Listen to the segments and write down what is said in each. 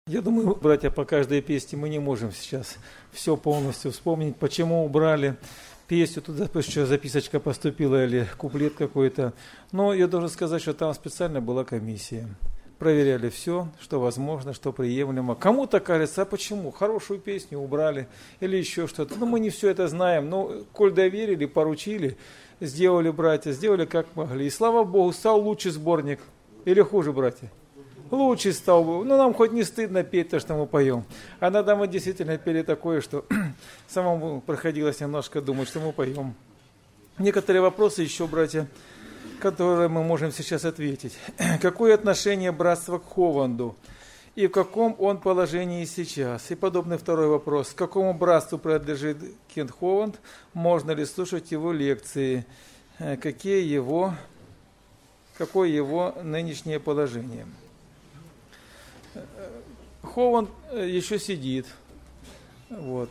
Я думаю, братья, по каждой песне мы не можем сейчас все полностью вспомнить, почему убрали песню, тут еще записочка поступила или куплет какой-то. Но я должен сказать, что там специально была комиссия. Проверяли все, что возможно, что приемлемо. Кому-то кажется, а почему? Хорошую песню убрали или еще что-то. Ну, мы не все это знаем, но коль доверили, поручили, сделали братья, сделали как могли. И слава Богу, стал лучший сборник. Или хуже, братья? Лучший стал бы. Ну, нам хоть не стыдно петь то, что мы поем. А иногда мы действительно пели такое, что самому приходилось немножко думать, что мы поем. Некоторые вопросы еще, братья, которые мы можем сейчас ответить. Какое отношение братства к Хованду? И в каком он положении сейчас? И подобный второй вопрос. К какому братству принадлежит Кент Хованд? Можно ли слушать его лекции? Какое его нынешнее положение? Хованд еще сидит. Вот.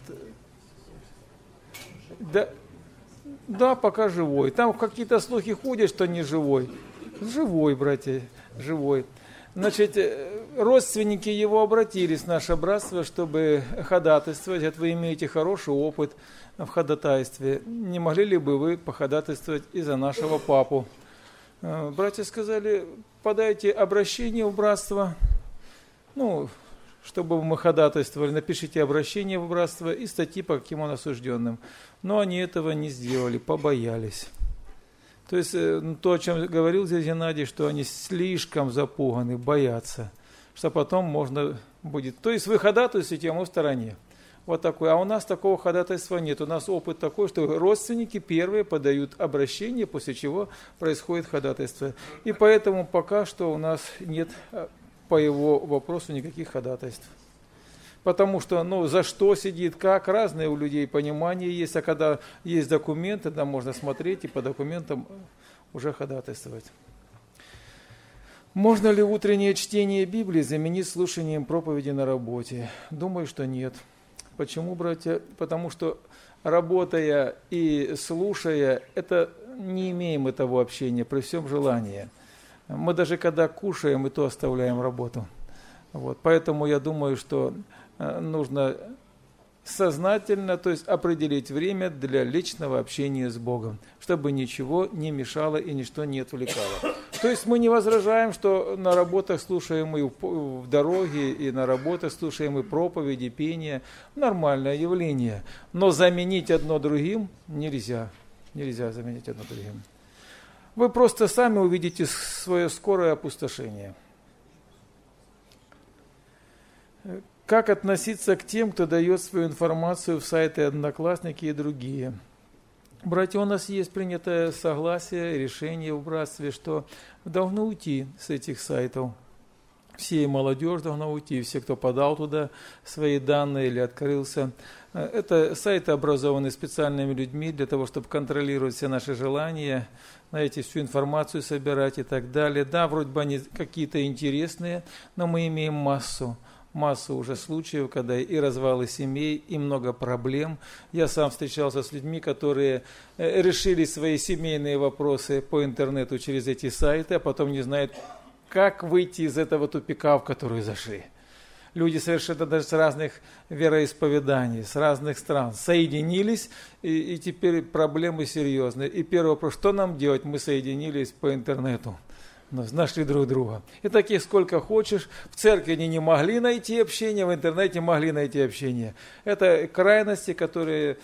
Да, пока живой. Там какие-то слухи ходят, что не живой. Живой, братья, живой. Значит, родственники его обратились в наше братство, чтобы ходатайствовать. Говорят, вы имеете хороший опыт в ходатайстве. Не могли ли бы вы походатайствовать и за нашего папу? Братья сказали, подайте обращение в братство. Ну, чтобы мы ходатайствовали, напишите обращение в братство и статьи по каким он осужденным. Но они этого не сделали, побоялись. То есть то, о чем говорил здесь Геннадий, что они слишком запуганы, боятся, что потом можно будет. То есть вы ходатайствуете, а мы в стороне. Вот такой. А у нас такого ходатайства нет. У нас опыт такой, что родственники первые подают обращение, после чего происходит ходатайство. И поэтому пока что у нас нет по его вопросу никаких ходатайств. Потому что, за что сидит, как, разные у людей понимания есть, а когда есть документы, там можно смотреть и по документам уже ходатайствовать. Можно ли утреннее чтение Библии заменить слушанием проповеди на работе? Думаю, что нет. Почему, братья? Потому что работая и слушая, не имеем этого общения при всем желании. Мы даже когда кушаем, и то оставляем работу. Вот. Поэтому я думаю, что нужно сознательно, то есть определить время для личного общения с Богом, чтобы ничего не мешало и ничто не отвлекало. То есть мы не возражаем, что на работах слушаем и в дороге, и на работах слушаем и проповеди, пение. Нормальное явление. Но заменить одно другим нельзя. Нельзя заменить одно другим. Вы просто сами увидите свое скорое опустошение. Как относиться к тем, кто дает свою информацию в сайты Одноклассники и другие? Братья, у нас есть принятое согласие, решение в братстве, что должны уйти с этих сайтов. Все молодежь должна уйти, все, кто подал туда свои данные или открылся. Это сайты образованы специальными людьми для того, чтобы контролировать все наши желания, знаете, всю информацию собирать и так далее. Да, вроде бы они какие-то интересные, но мы имеем массу уже случаев, когда и развалы семей, и много проблем. Я сам встречался с людьми, которые решили свои семейные вопросы по интернету через эти сайты, а потом не знают, как выйти из этого тупика, в который зашли. Люди совершенно даже с разных вероисповеданий, с разных стран соединились, и теперь проблемы серьезные. И первый вопрос, что нам делать? Мы соединились по интернету, нашли друг друга. И таких сколько хочешь. В церкви они не могли найти общение, в интернете могли найти общение. Это крайности, которые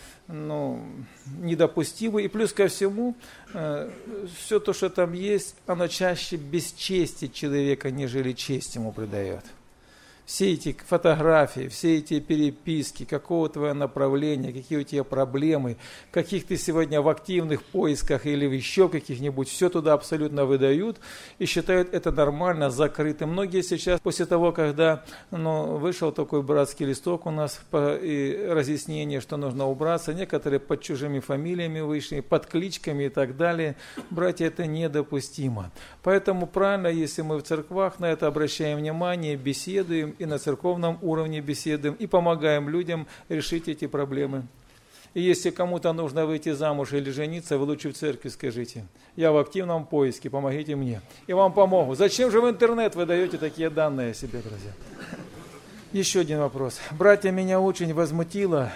недопустимы. И плюс ко всему, все то, что там есть, оно чаще бесчестит человека, нежели честь ему придает. Все эти фотографии, все эти переписки, какого твое направления, какие у тебя проблемы, каких ты сегодня в активных поисках или еще каких-нибудь, все туда абсолютно выдают и считают это нормально, закрытым. Многие сейчас, после того, когда вышел такой братский листок у нас и разъяснение, что нужно убраться, некоторые под чужими фамилиями вышли, под кличками и так далее. Братья, это недопустимо. Поэтому правильно, если мы в церквах на это обращаем внимание, беседуем, и на церковном уровне беседуем, и помогаем людям решить эти проблемы. И если кому-то нужно выйти замуж или жениться, вы лучше в церкви скажите: я в активном поиске, помогите мне. И вам помогут. Зачем же в интернет вы даете такие данные о себе, друзья? Еще один вопрос. Братья, меня очень возмутило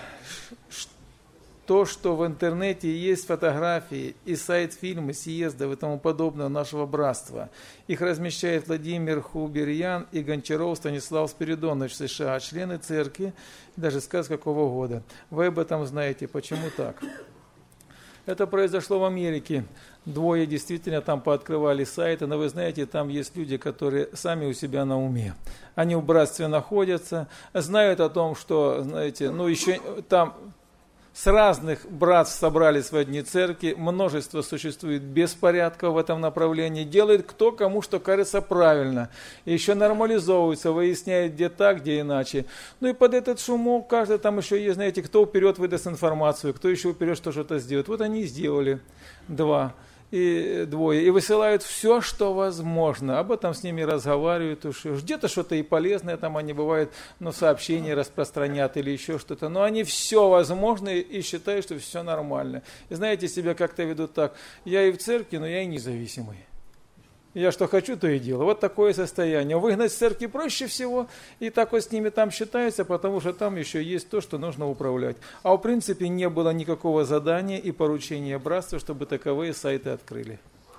то, что в интернете есть фотографии и сайт фильмы, съездов и тому подобное нашего братства. Их размещает Владимир Хуберьян и Гончаров Станислав Спиридонович США, члены церкви, даже сказ какого года. Вы об этом знаете, почему так? Это произошло в Америке. Двое действительно там пооткрывали сайты, но вы знаете, там есть люди, которые сами у себя на уме. Они в братстве находятся, знают о том, что, знаете, еще там с разных братств собрались в одни церкви, множество существует беспорядков в этом направлении, делает кто кому что кажется правильно, и еще нормализовывается, выясняет, где так, где иначе. И под этот шумок каждый там еще есть, знаете, кто вперед выдаст информацию, кто еще вперед что-то сделает. Вот они и сделали двое, и высылают все, что возможно. Об этом с ними разговаривают, уж где-то что-то и полезное там они бывают, сообщения распространят или еще что-то. Но они все возможное и считают, что все нормально. И знаете, себя как-то ведут так. Я и в церкви, но я и независимый. Я что хочу, то и делаю. Вот такое состояние. Выгнать с церкви проще всего, и так вот с ними там считается, потому что там еще есть то, что нужно управлять. А в принципе не было никакого задания и поручения братства, чтобы таковые сайты открыли.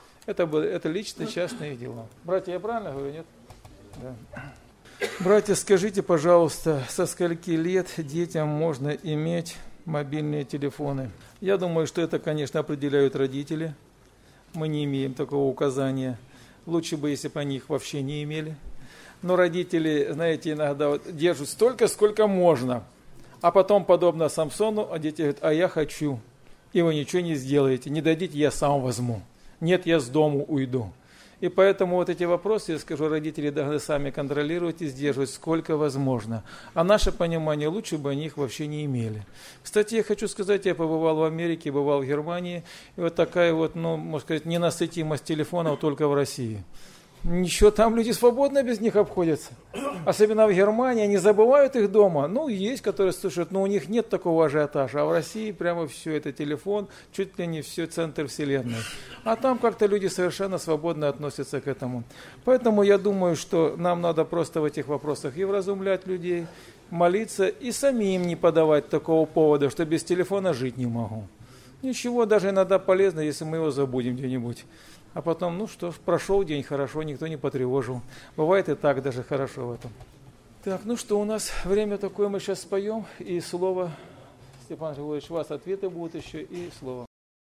Это лично частные дела. Братья, я правильно говорю, нет? Да. Братья, скажите, пожалуйста, со скольки лет детям можно иметь мобильные телефоны? Я думаю, что это, конечно, определяют родители. Мы не имеем такого указания. Лучше бы, если бы они их вообще не имели. Но родители, знаете, иногда держат столько, сколько можно. А потом, подобно Самсону, дети говорят, а я хочу. И вы ничего не сделаете. Не дадите, я сам возьму. Нет, я с дому уйду. И поэтому вот эти вопросы, я скажу, родители должны сами контролировать и сдерживать, сколько возможно. А наше понимание, лучше бы они их вообще не имели. Кстати, я хочу сказать, я побывал в Америке, бывал в Германии, и вот такая вот, можно сказать, ненасытимость телефонов только в России. Ничего, там люди свободно без них обходятся. Особенно в Германии, они забывают их дома. Есть, которые слушают, но у них нет такого ажиотажа. А в России прямо все, это телефон, чуть ли не все центр вселенной. А там как-то люди совершенно свободно относятся к этому. Поэтому я думаю, что нам надо просто в этих вопросах и вразумлять людей, молиться, и самим не подавать такого повода, что без телефона жить не могу. Ничего, даже иногда полезно, если мы его забудем где-нибудь. А потом, прошел день хорошо, никто не потревожил. Бывает и так даже хорошо в этом. Так, у нас время такое, мы сейчас споем, и слово, Степан Григорьевич, у вас ответы будут еще, и слово.